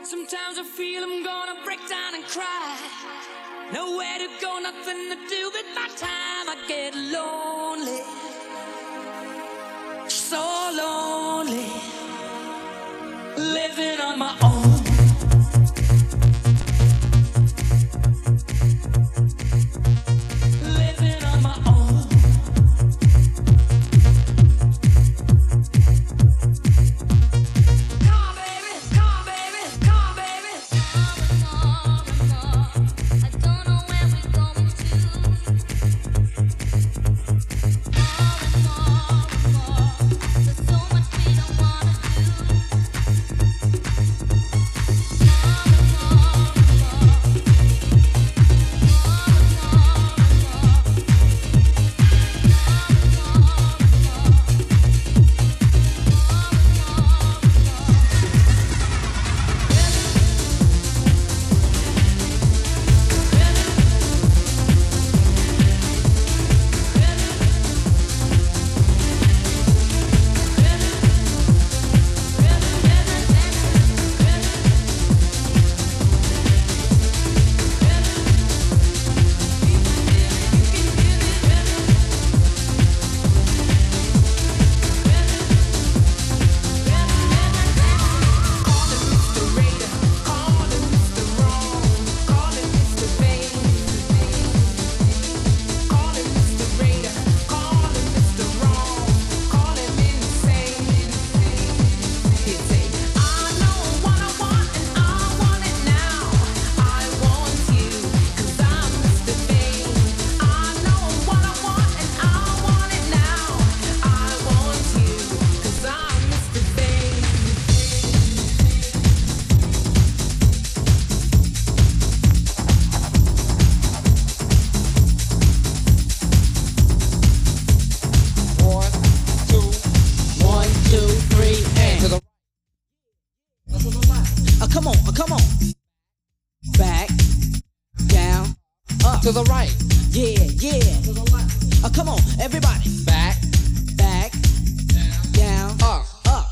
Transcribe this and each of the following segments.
Sometimes I feel I'm gonna break down and cry. Nowhere to go, nothing to do with my time. I get lonely, so lonely, living on my own. Living on my own. Come on, baby, come on, baby, come on, baby. More and more. I don't know where we're going to. More and more. There's so much we don't wanna do. Come on. Back, down, up. To the right. Yeah, yeah. To the left. Come on, everybody. Back, Back, down, up. up.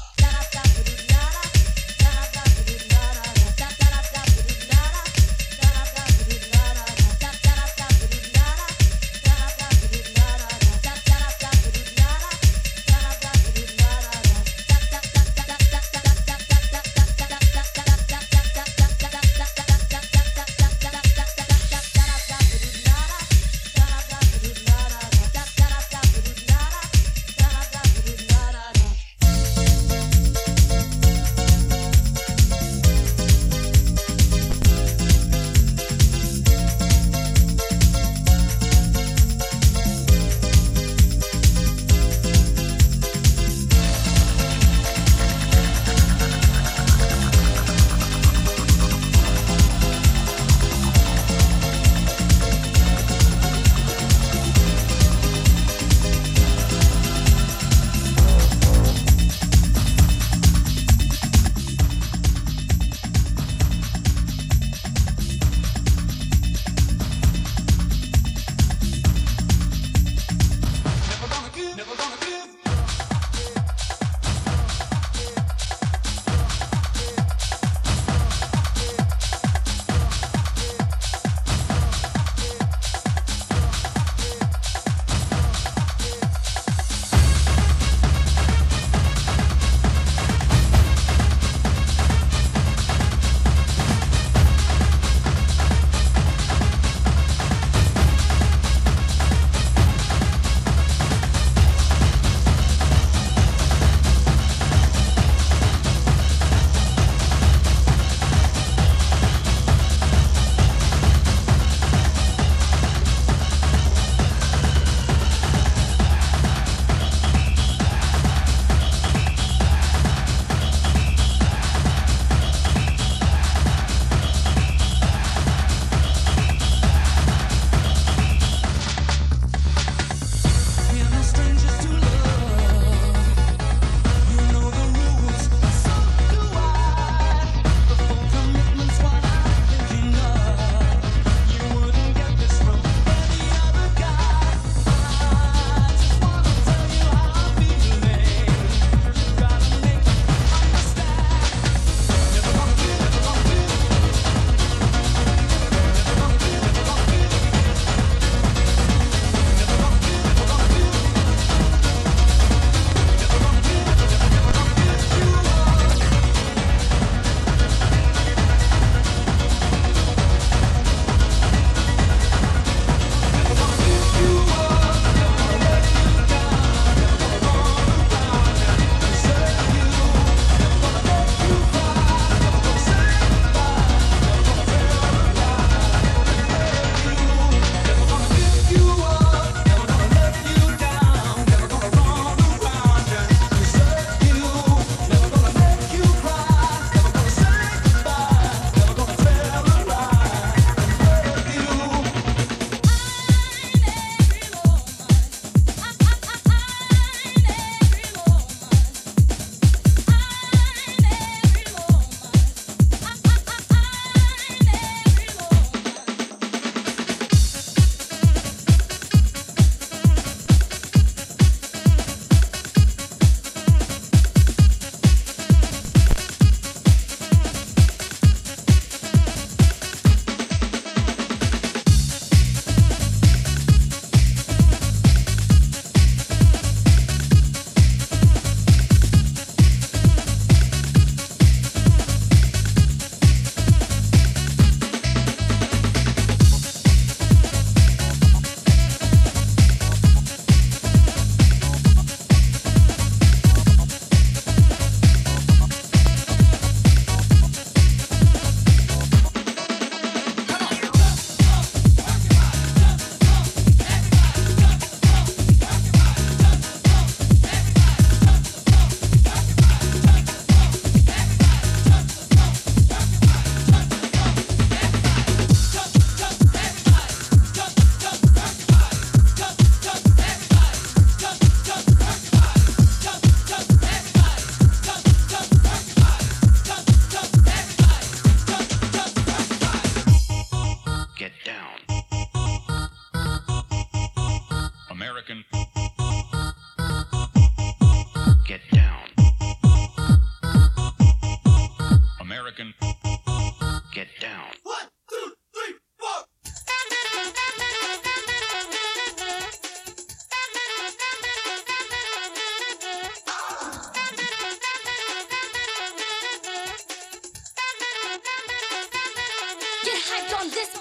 get on this.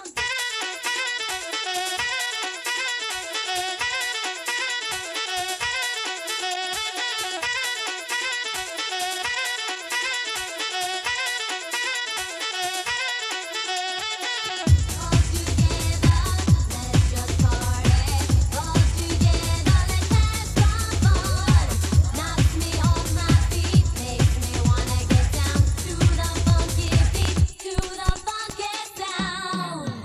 To the funky sound.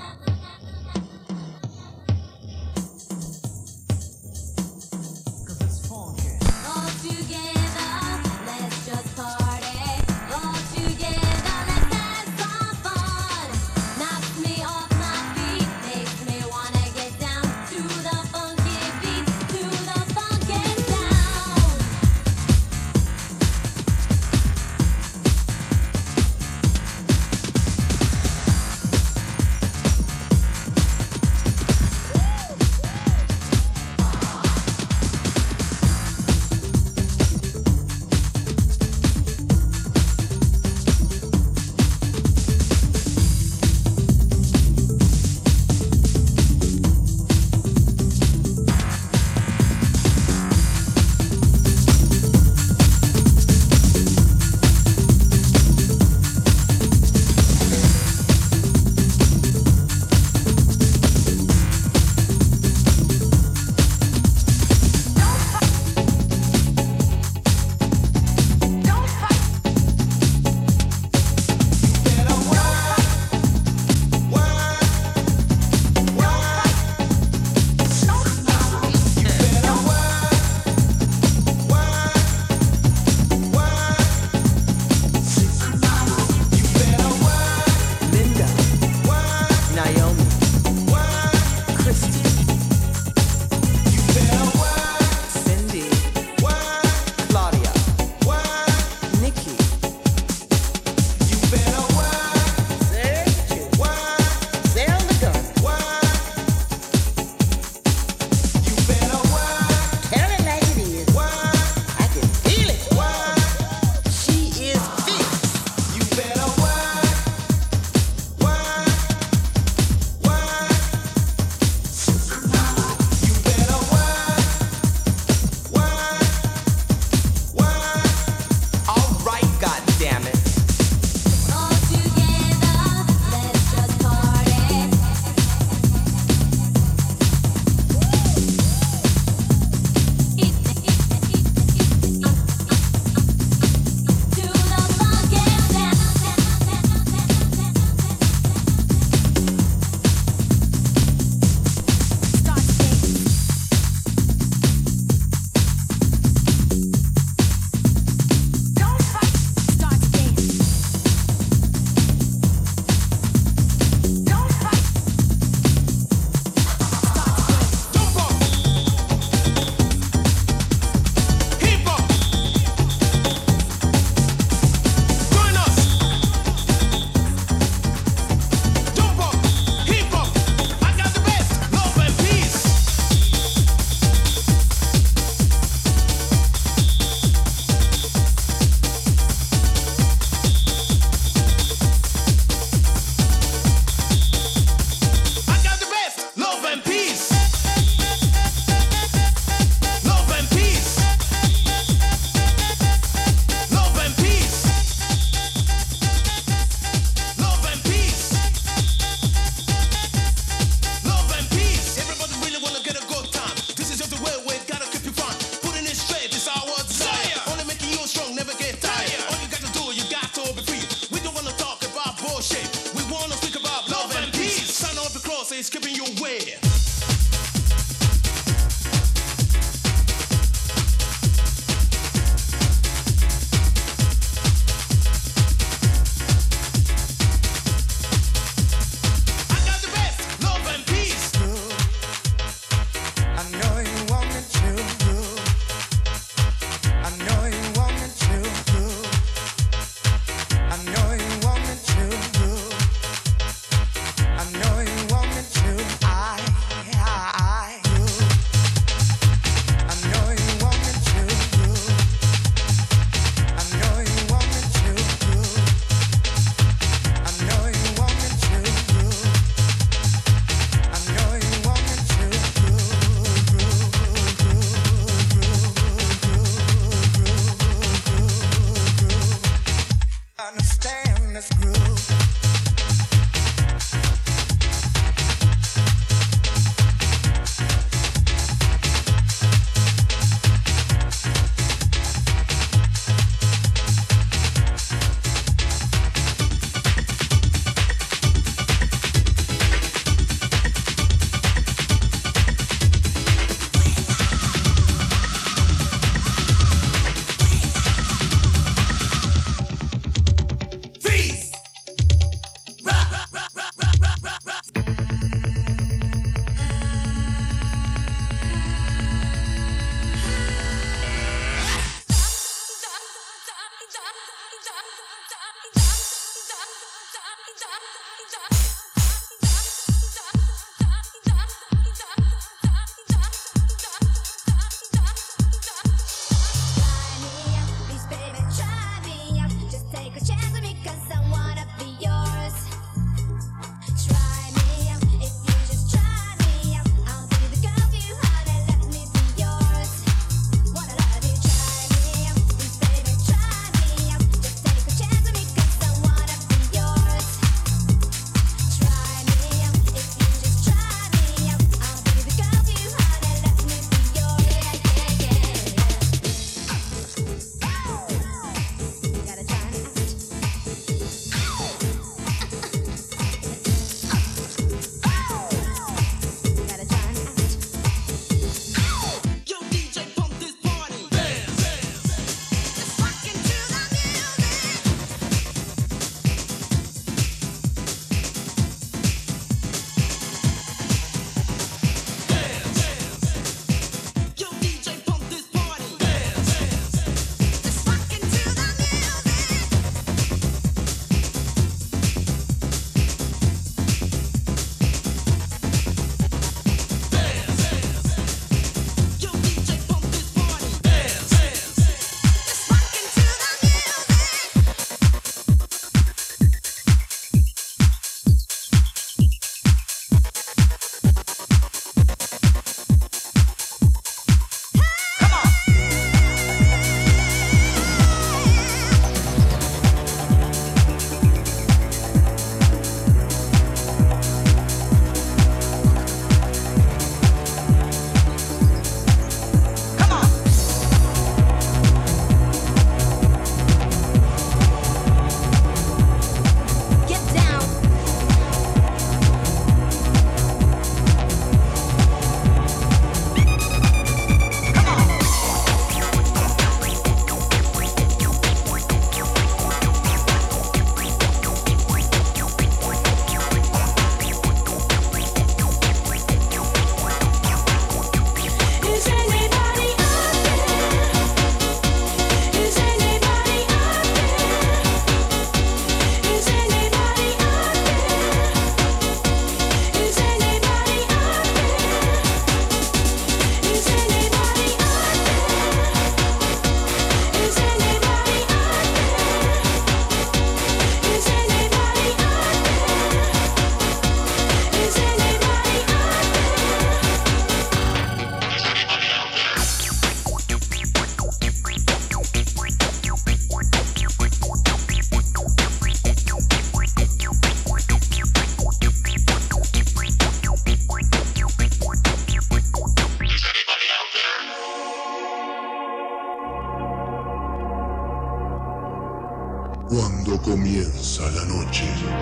Cuando comienza la noche,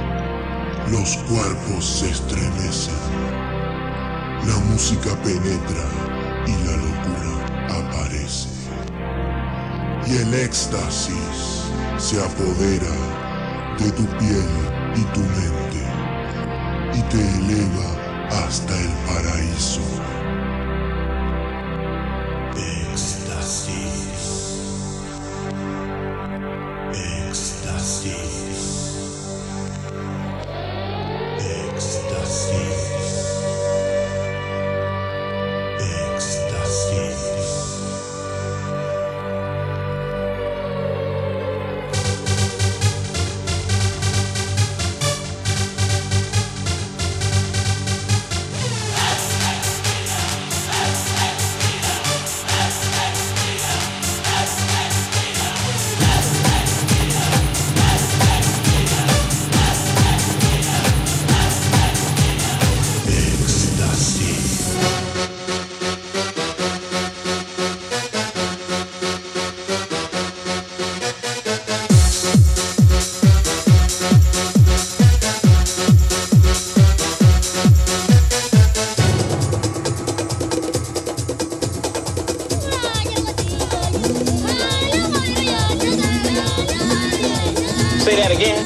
los cuerpos se estremecen, la música penetra y la locura aparece. Y el éxtasis se apodera de tu piel y tu mente y te eleva hasta el paraíso. Éxtasis. Éxtasis. Éxtasis. Éxtasis. Say that again.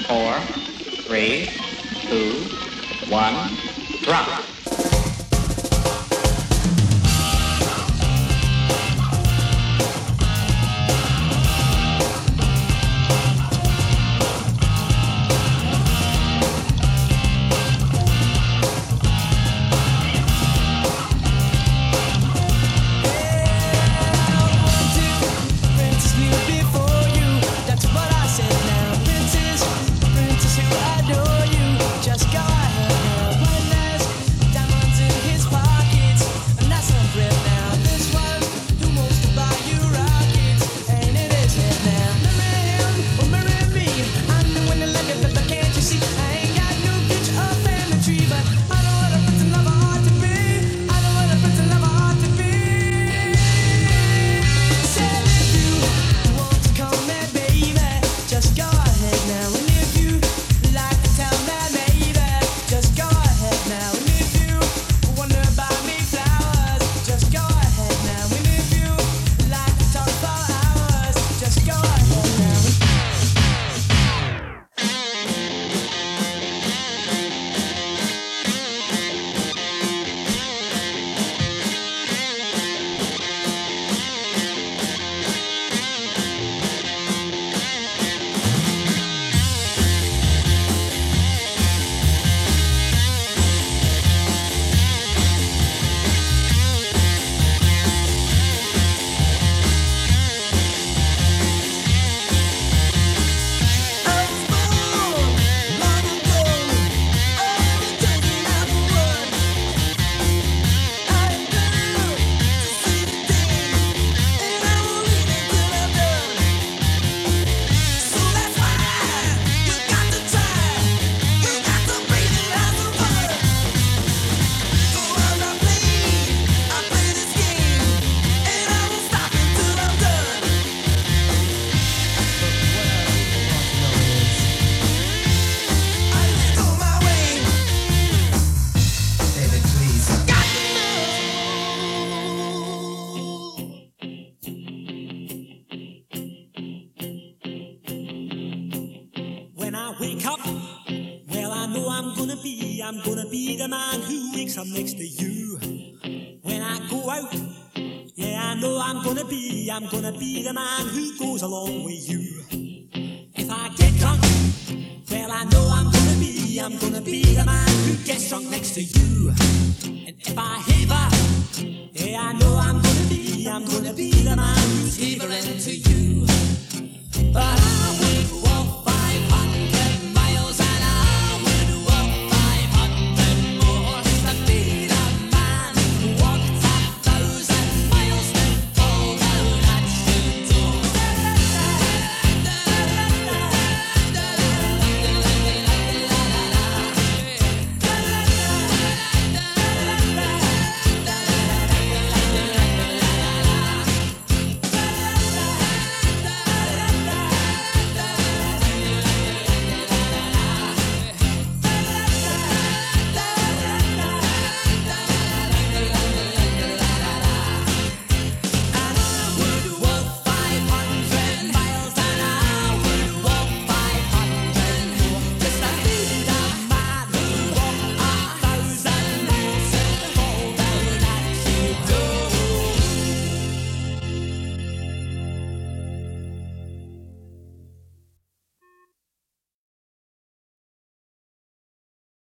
4, 3, 2, 1, drop. Just go ahead now, one last diamonds in his pockets, and that's some bread now. This one who wants to buy you rockets, and it is him now. Marry him or marry me. I'm the one that like it, but can't you see? I ain't got no picture of family tree, but I know what a prince and lover ought to be. I know what a prince and lover ought to be. Said if you want to come there, baby, just go ahead now, and if you like to tell me. Just go ahead now, and if you wonder about me flowers, just go ahead now, and if you like to talk for hours, just go ahead now. When I wake up, well, I know I'm gonna be the man who wakes up next to you. When I go out, yeah, I know I'm gonna be the man who goes along with you. If I get drunk, well, I know I'm gonna be the man who gets drunk next to you. And if I heaver, yeah, I know I'm gonna be the man who